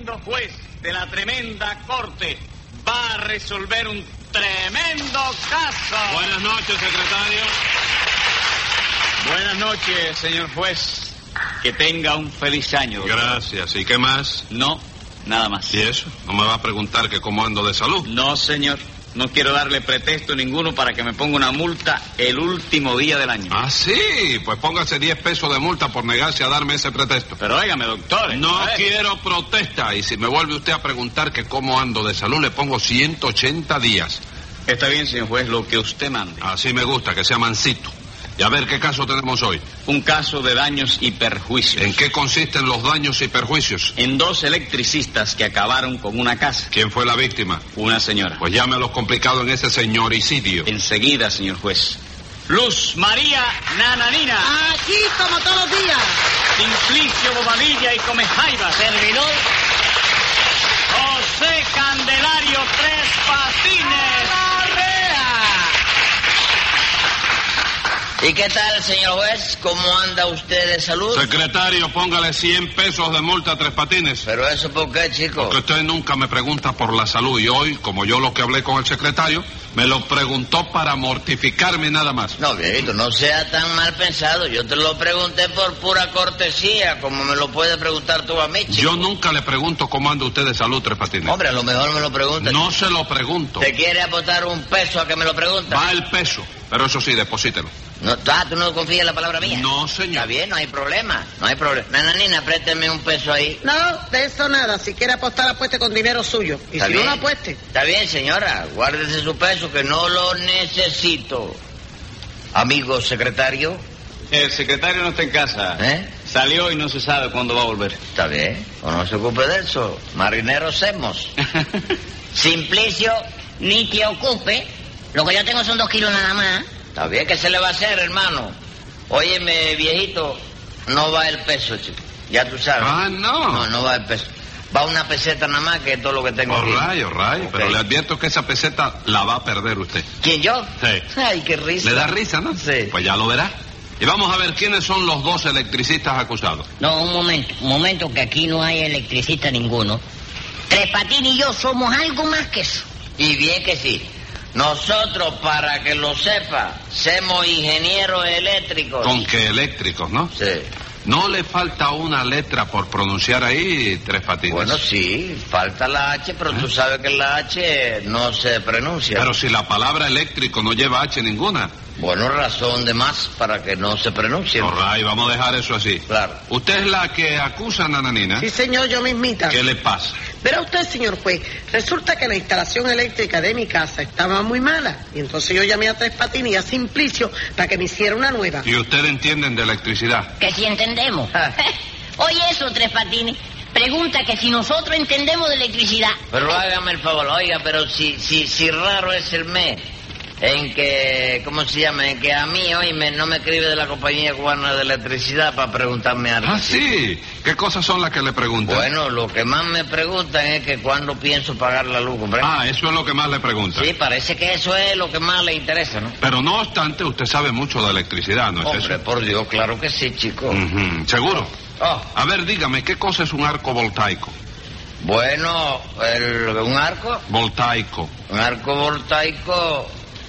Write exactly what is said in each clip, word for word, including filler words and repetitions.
tremendo juez de la tremenda corte va a resolver un tremendo caso. Buenas noches, secretario. Buenas noches, señor juez. Que tenga un feliz año. Gracias. ¿Y qué más? No, nada más. ¿Y eso? ¿No me va a preguntar que cómo ando de salud? No, señor. No quiero darle pretexto ninguno para que me ponga una multa el último día del año. Ah, sí. Pues póngase diez pesos de multa por negarse a darme ese pretexto. Pero óigame, doctor. No quiero protesta. Y si me vuelve usted a preguntar que cómo ando de salud, le pongo ciento ochenta días. Está bien, señor juez, lo que usted mande. Así me gusta, que sea mansito. Y a ver, ¿qué caso tenemos hoy? Un caso de daños y perjuicios. ¿En qué consisten los daños y perjuicios? En dos electricistas que acabaron con una casa. ¿Quién fue la víctima? Una señora. Pues llámelos complicado en ese señoricidio. Enseguida, señor juez. Luz María Nananina. Aquí como todos los días. Simplicio Bobadilla y Comejaiba. Servidor. José Candelario Tres Patines. ¿Y qué tal, señor juez? ¿Cómo anda usted de salud? Secretario, póngale cien pesos de multa a Tres Patines. ¿Pero eso por qué, chico? Porque usted nunca me pregunta por la salud y hoy, como yo lo que hablé con el secretario, me lo preguntó para mortificarme nada más. No, viejito, no sea tan mal pensado. Yo te lo pregunté por pura cortesía, como me lo puedes preguntar tú a mí, chico. Yo nunca le pregunto cómo anda usted de salud, Tres Patines. Hombre, a lo mejor me lo preguntas. No se lo pregunto. ¿Te quiere apostar un peso a que me lo preguntas? Va el peso, pero eso sí, deposítelo. No, ah, ¿tú no confías en la palabra mía? No, señor. Está bien, no hay problema, no hay problema. Nananina, présteme un peso ahí. No, de eso nada. Si quiere apostar, apueste con dinero suyo. Y ¿Está si bien? no, no apueste. Está bien, señora. Guárdese su peso, que no lo necesito. Amigo secretario. El secretario no está en casa. ¿Eh? Salió y no se sabe cuándo va a volver. Está bien, o no se ocupe de eso. Marineros semos. Simplicio. Ni te ocupe. Lo que yo tengo son dos kilos nada más. Está bien, ¿qué se le va a hacer, hermano? Óyeme, viejito, no va el peso, chico. Ya tú sabes. Ah, no. No, no va el peso. Va una peseta nada más, que es todo lo que tengo aquí. Orray, orray. Okay. Pero le advierto que esa peseta la va a perder usted. ¿Quién, yo? Sí. Ay, qué risa. ¿Le da risa, no? Sí. Pues ya lo verá. Y vamos a ver quiénes son los dos electricistas acusados. No, un momento, un momento, que aquí no hay electricista ninguno. Tres Patines y yo somos algo más que eso. Y bien que sí. Nosotros, para que lo sepa, somos ingenieros eléctricos. Con que eléctricos, ¿no? Sí. ¿No le falta una letra por pronunciar ahí, Tres Patines? Bueno, sí, falta la H, pero ¿Eh? tú sabes que la H no se pronuncia. Pero si la palabra eléctrico no lleva H ninguna. Bueno, razón de más para que no se pronuncie. Orray, vamos a dejar eso así. Claro. ¿Usted es la que acusa a Nananina? Sí, señor, yo mismita. ¿Qué le pasa? Verá usted, señor juez, resulta que la instalación eléctrica de mi casa estaba muy mala. Y entonces yo llamé a Tres Patines y a Simplicio para que me hiciera una nueva. ¿Y usted entienden de electricidad? Que si entendemos. Ah. Oye eso, Tres Patines. Pregunta que si nosotros entendemos de electricidad. Pero hágame el favor, oiga, pero si, si, si raro es el mes en que, ¿cómo se llama? En que a mí, hoy me, no me escribe de la compañía cubana de electricidad para preguntarme algo. Ah, sí. ¿Qué cosas son las que le preguntan? Bueno, lo que más me preguntan es que cuándo pienso pagar la luz, hombre. Ah, eso es lo que más le preguntan. Sí, parece que eso es lo que más le interesa, ¿no? Pero no obstante, usted sabe mucho de electricidad, ¿no es Hombre, eso? por Dios, claro que sí, chico. Ujú, ¿seguro? Oh, A ver, dígame, ¿qué cosa es un arco voltaico? bueno, el, un arco, Voltaico. un arco voltaico.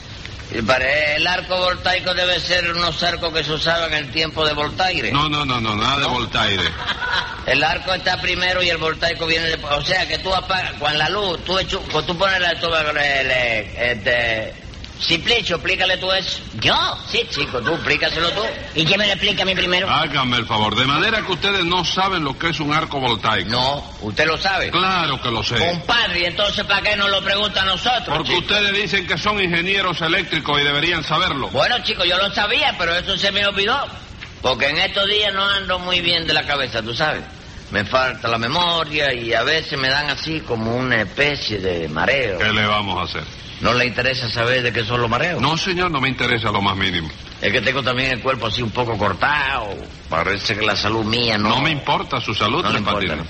Y pare- El arco voltaico debe ser unos arcos que se usaban en el tiempo de Voltaire. No, no, no, no, nada de voltaire. El arco está primero y el voltaico viene después. O sea que tú apagas, con la luz, tú, echu, tú pones la estufa con el, este... Simplicio, explícale tú eso. ¿Yo? Sí, chico, tú, explícaselo tú. ¿Y quién me lo explica a mí primero? Háganme el favor, de manera que ustedes no saben lo que es un arco voltaico. No, usted lo sabe. Claro que lo sé. Compadre, ¿y entonces para qué nos lo pregunta a nosotros, Porque chico? ustedes dicen que son ingenieros eléctricos y deberían saberlo. Bueno, chicos, yo lo sabía, pero eso se me olvidó. Porque en estos días no ando muy bien de la cabeza, tú sabes. Me falta la memoria y a veces me dan así como una especie de mareo. ¿Qué le vamos a hacer? ¿No le interesa saber de qué son los mareos? No, señor, no me interesa lo más mínimo. Es que tengo también el cuerpo así un poco cortado. Parece que la salud mía no... No me importa su salud, No le Tres importa, Patines.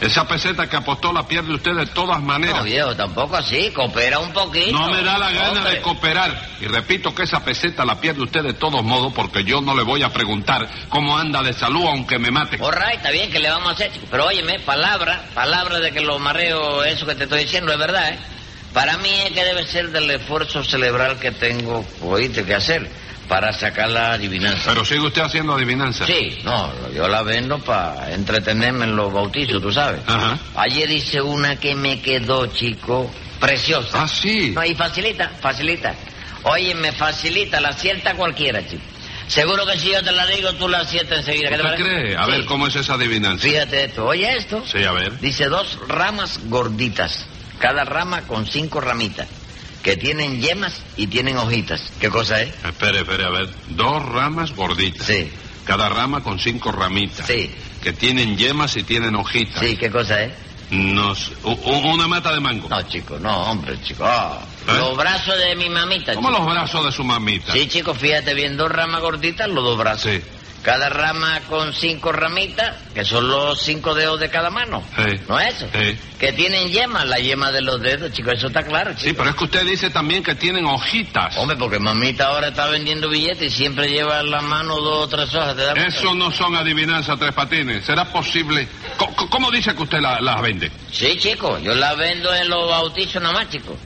Esa peseta que apostó la pierde usted de todas maneras. No, viejo, tampoco así. Coopera un poquito. No me da la gana Hombre. de cooperar. Y repito que esa peseta la pierde usted de todos modos porque yo no le voy a preguntar cómo anda de salud aunque me mate. All right, está bien, que le vamos a hacer, chico? Pero óyeme, palabra, palabra de que lo mareo, eso que te estoy diciendo es verdad, ¿eh? Para mí es que debe ser del esfuerzo cerebral que tengo, oíste, que hacer para sacar la adivinanza. Pero sigue usted haciendo adivinanza. Sí, no, yo la vendo para entretenerme en los bautizos, tú sabes. Ajá. Ayer hice una que me quedó, chico, preciosa. Ah, sí. No, y facilita, facilita. Oye, me facilita, la acierta cualquiera, chico. Seguro que si yo te la digo, tú la aciertas enseguida. ¿Qué te ¿Usted parece? cree? A Sí. ver, ¿cómo es esa adivinanza? Fíjate esto, oye esto. Sí, a ver. Dice dos ramas gorditas, cada rama con cinco ramitas, que tienen yemas y tienen hojitas. ¿Qué cosa es? Espere, espere, a ver. Dos ramas gorditas. Sí. Cada rama con cinco ramitas. Sí. Que tienen yemas y tienen hojitas. Sí, ¿qué cosa es? Nos, u- u- una mata de mango. No, chico, no, hombre, chico. Ah, ¿Eh? Los brazos de mi mamita, ¿Cómo chico. los brazos de su mamita? Sí, chico, fíjate bien, dos ramas gorditas, los dos brazos. Sí. Cada rama con cinco ramitas, que son los cinco dedos de cada mano. Sí. ¿No es eso? Sí. Que tienen yemas, la yema de los dedos, chico, eso está claro, chico. Sí, pero es que usted dice también que tienen hojitas. Hombre, porque mamita ahora está vendiendo billetes y siempre lleva en la mano dos o tres hojas, ¿te das cuenta? Eso no son adivinanzas, Tres Patines. ¿Será posible? Co- co- ¿Cómo dice que usted la- las vende? Sí, chico, yo la vendo en los bautizos nada más, chico.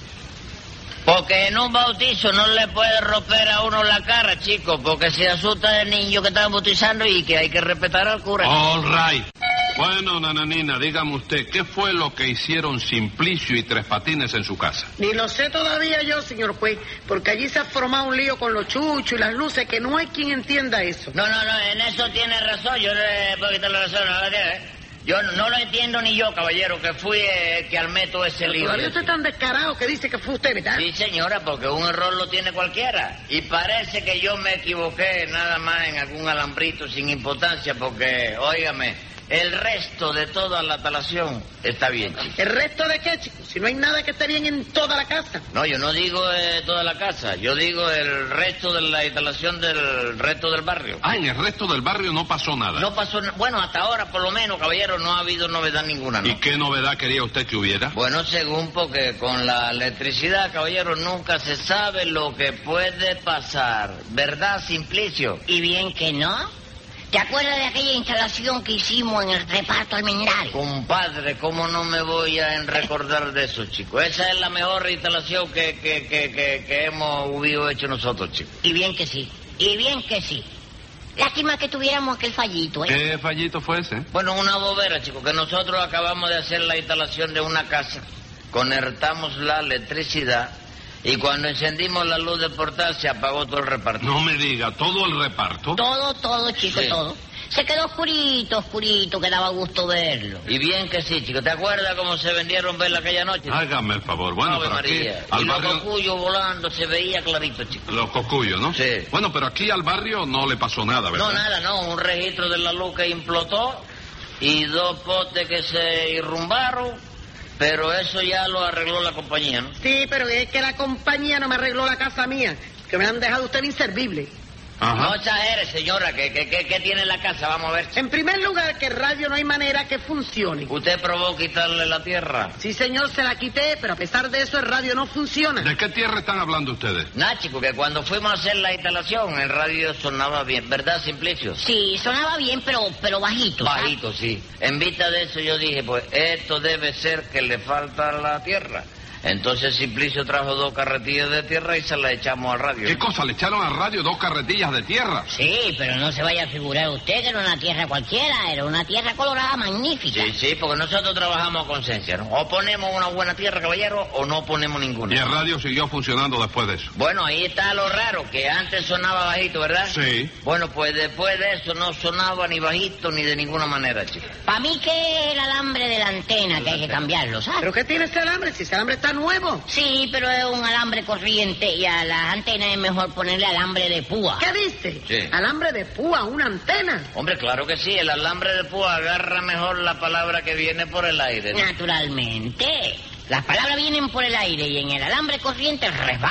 Porque en un bautizo no le puede romper a uno la cara, chico, porque se asusta el niño que están bautizando y que hay que respetar al cura. All right. Bueno, nananina, dígame usted, ¿qué fue lo que hicieron Simplicio y Tres Patines en su casa? Ni lo sé todavía yo, señor juez, porque allí se ha formado un lío con los chuchos y las luces que no hay quien entienda eso. No, no, no, en eso tiene razón, yo no le puedo quitar la razón, no, ¿eh? Yo no lo entiendo ni yo, caballero, que fui el que armé todo ese lío. Todavía usted es tan descarado que dice que fue usted, ¿verdad? Sí, señora, porque un error lo tiene cualquiera. Y parece que yo me equivoqué nada más en algún alambrito sin importancia, porque, óigame, el resto de toda la talación está bien, chico. ¿El resto de qué, chico? Si no hay nada que esté bien en toda la casa. No, yo no digo eh, toda la casa, yo digo el resto de la instalación del resto del barrio. Ah, en el resto del barrio no pasó nada. No pasó, na- bueno, hasta ahora por lo menos, caballero, no ha habido novedad ninguna, ¿no? ¿Y qué novedad quería usted que hubiera? Bueno, según porque con la electricidad, caballero, nunca se sabe lo que puede pasar, ¿verdad, Simplicio? Y bien que no. ¿Te acuerdas de aquella instalación que hicimos en el reparto almendario? Compadre, ¿cómo no me voy a en recordar de eso, chico? Esa es la mejor instalación que, que, que, que, que hemos hubido hecho nosotros, chico. Y bien que sí, y bien que sí. Lástima que tuviéramos aquel fallito, ¿eh? ¿Qué fallito fue ese? Bueno, una bobera, chico, que nosotros acabamos de hacer la instalación de una casa, conectamos la electricidad y cuando encendimos la luz del portal se apagó todo el reparto. No me diga, ¿todo el reparto? Todo, todo, chico, Sí. todo. Se quedó oscurito, oscurito, que daba gusto verlo. Y bien que sí, chico. ¿Te acuerdas cómo se vendieron verla aquella noche? Hágame el favor. Bueno, Ave pero aquí, María. al Y los barrio... cocuyos volando, se veía clarito, chico. Los cocuyos, ¿no? Sí. Bueno, pero aquí al barrio no le pasó nada, ¿verdad? No, nada, no. Un registro de la luz que implotó y dos postes que se irrumbaron, pero eso ya lo arregló la compañía, ¿no? Sí, pero es que la compañía no me arregló la casa mía, que me han dejado usted inservible. No Ajá. exagere, señora, que, que, que, que tiene la casa, vamos a ver. En primer lugar, que el radio no hay manera que funcione. ¿Usted probó quitarle la tierra? Sí, señor, se la quité, pero a pesar de eso el radio no funciona. ¿De qué tierra están hablando ustedes? Nah, chico, que cuando fuimos a hacer la instalación, el radio sonaba bien, ¿verdad, Simplicio? Sí, sonaba bien, pero, pero bajito. ¿sabes? Bajito, sí. En vista de eso yo dije, pues esto debe ser que le falta la tierra. Entonces Simplicio trajo dos carretillas de tierra y se las echamos al radio. ¿Qué cosa? ¿Le echaron al radio dos carretillas de tierra? Sí, pero no se vaya a figurar usted que era una tierra cualquiera, era una tierra colorada magnífica. Sí, sí, porque nosotros trabajamos a conciencia, ¿no? O ponemos una buena tierra, caballero, o no ponemos ninguna. Y el radio siguió funcionando después de eso. Bueno, ahí está lo raro, que antes sonaba bajito, ¿verdad? Sí. Bueno, pues después de eso no sonaba ni bajito ni de ninguna manera, chico. Para mí que es el alambre de la antena que hay que cambiarlo, ¿sabes? ¿Pero qué tiene ese alambre? Si ese alambre está nuevo. Sí, pero es un alambre corriente y a las antenas es mejor ponerle alambre de púa. ¿Qué dice? Sí. Alambre de púa, una antena. Hombre, claro que sí, el alambre de púa agarra mejor la palabra que viene por el aire, ¿no? Naturalmente. Las palabras vienen por el aire y en el alambre corriente resbalan.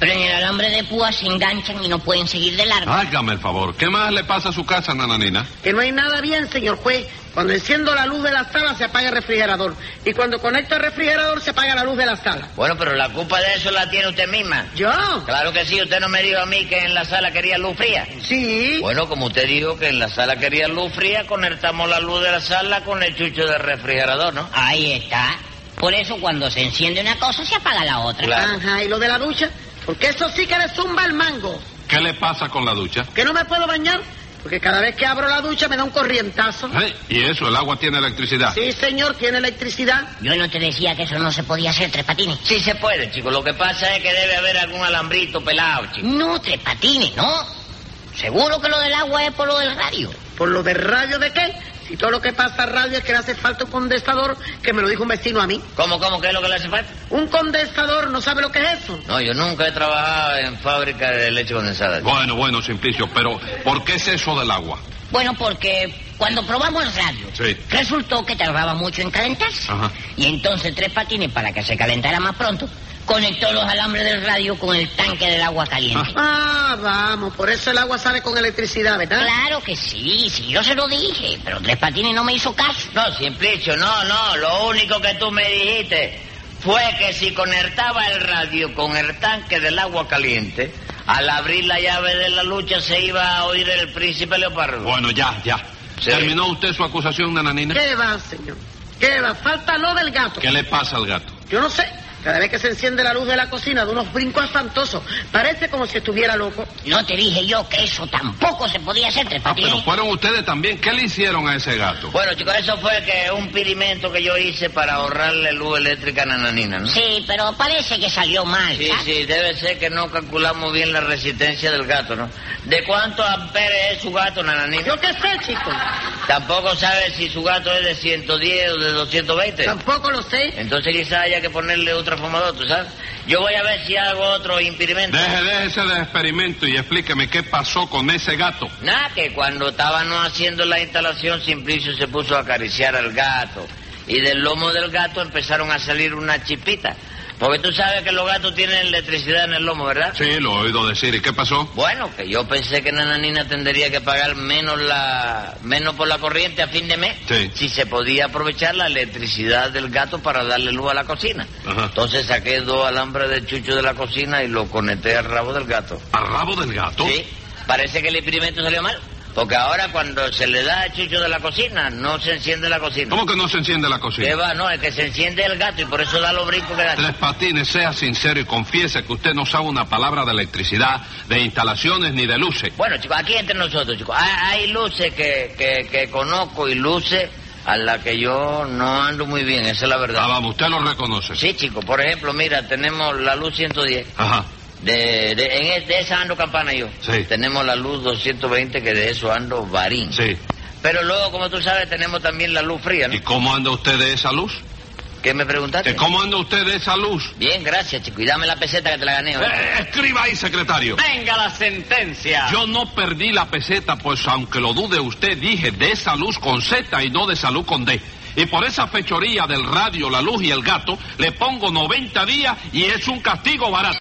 Pero en el alambre de púa se enganchan y no pueden seguir de largo. Hágame el favor. ¿Qué más le pasa a su casa, nananina? Que no hay nada bien, señor juez. Cuando enciendo la luz de la sala se apaga el refrigerador. Y cuando conecto el refrigerador se apaga la luz de la sala. Bueno, pero la culpa de eso la tiene usted misma. ¿Yo? Claro que sí, usted no me dijo a mí que en la sala quería luz fría. Sí. Bueno, como usted dijo que en la sala quería luz fría, conectamos la luz de la sala con el chucho del refrigerador, ¿no? Ahí está. Por eso cuando se enciende una cosa se apaga la otra. Claro. Ajá, ¿y lo de la ducha? Porque eso sí que le zumba el mango. ¿Qué le pasa con la ducha? ¿Que no me puedo bañar? Porque cada vez que abro la ducha me da un corrientazo. ¿Eh? ¿Y eso? ¿El agua tiene electricidad? Sí, señor, tiene electricidad. Yo no te decía que eso no se podía hacer, Tres Patines. Sí se puede, chico. Lo que pasa es que debe haber algún alambrito pelado, chico. No, Tres Patines, no. Seguro que lo del agua es por lo del radio. ¿Por lo de radio de qué? Si todo lo que pasa a radio es que le hace falta un condensador, que me lo dijo un vecino a mí. ¿Cómo, cómo? ¿Qué es lo que le hace falta? Un condensador, ¿no sabe lo que es eso? No, yo nunca he trabajado en fábrica de leche condensada. Bueno, bueno, Simplicio, pero ¿por qué es eso del agua? Bueno, porque cuando probamos el radio, Sí. resultó que tardaba mucho en calentarse. Ajá. Y entonces Tres Patines, para que se calentara más pronto, conectó los alambres del radio con el tanque del agua caliente. Ah, vamos, por eso el agua sale con electricidad, ¿verdad? Claro que sí, sí, yo se lo dije, pero Tres Patines no me hizo caso. No, Simplicio, no, no. Lo único que tú me dijiste fue que si conectaba el radio con el tanque del agua caliente, al abrir la llave de la lucha se iba a oír el príncipe Leopardo. Bueno, ya, ya. Sí. ¿Terminó usted su acusación, nananina? ¿Qué va, señor? ¿Qué va? Falta lo del gato. ¿Qué le pasa al gato? Yo no sé. Cada vez que se enciende la luz de la cocina, de unos brincos espantosos. Parece como si estuviera loco. No te dije yo que eso tampoco se podía hacer, Tres Ah, Patines. pero fueron ustedes también. ¿Qué le hicieron a ese gato? Bueno, chicos, eso fue que un pirimento que yo hice para ahorrarle luz eléctrica a Nananina, ¿no? Sí, pero parece que salió mal. Sí, ¿sabes? sí, debe ser que no calculamos bien la resistencia del gato, ¿no? ¿De cuántos amperes es su gato, Nananina? Yo qué sé, chico. Tampoco sabe si su gato es de ciento diez o de doscientos veinte. Tampoco lo sé. Entonces quizás haya que ponerle un transformador, ¿tú sabes? Yo voy a ver si hago otro impedimento. Deje, déjese de experimento y explíqueme qué pasó con ese gato. Nada, que cuando estábamos haciendo la instalación, Simplicio se puso a acariciar al gato. Y del lomo del gato empezaron a salir unas chispitas. Porque tú sabes que los gatos tienen electricidad en el lomo, ¿verdad? Sí, lo he oído decir. ¿Y qué pasó? Bueno, que yo pensé que Nananina tendría que pagar menos la menos por la corriente a fin de mes. Sí. Si se podía aprovechar la electricidad del gato para darle luz a la cocina. Ajá. Entonces saqué dos alambres del chucho de la cocina y lo conecté al rabo del gato. ¿Al rabo del gato? Sí, parece que el experimento salió mal. Porque ahora cuando se le da el chucho de la cocina, no se enciende la cocina. ¿Cómo que no se enciende la ¿Qué cocina? va? No, es que se enciende el gato y por eso da los brincos que da. Tres Patines, sea sincero y confiese que usted no sabe una palabra de electricidad, de instalaciones ni de luces. Bueno, chicos, aquí entre nosotros, chicos, hay, hay luces que, que, que conozco y luces a las que yo no ando muy bien, esa es la verdad. Ah, vamos, usted lo reconoce. Sí, chicos, por ejemplo, mira, tenemos la luz ciento diez. Ajá. De, de, en es- de esa ando campana yo. Sí. Tenemos la luz doscientos veinte, que de eso ando varín. Sí. Pero luego, como tú sabes, tenemos también la luz fría, ¿no? ¿Y cómo anda usted de esa luz? ¿Qué me preguntaste? ¿Que ¿Cómo anda usted de esa luz? Bien, gracias, chico. Y dame la peseta que te la gané. ¿oye? Eh, escriba ahí, secretario. Venga la sentencia. Yo no perdí la peseta, pues aunque lo dude usted, dije de esa luz con Z y no de salud con D. Y por esa fechoría del radio, la luz y el gato, le pongo noventa días y es un castigo barato.